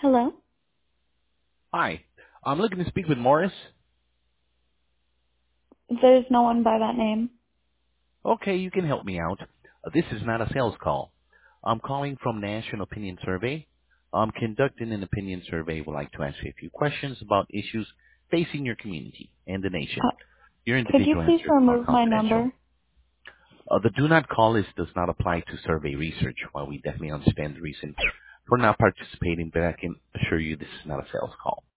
Hello? Hi. I'm looking to speak with Morris. There's no one by that name. Okay, you can help me out. This is not a sales call. I'm calling from National Opinion Survey. I'm conducting an opinion survey. Would like to ask you a few questions about issues facing your community and the nation. Uh, Your could you individual please answers are remove my confidential. number? The do not call list does not apply to survey research. While we definitely understand the reason for not participating, but I can assure you this is not a sales call.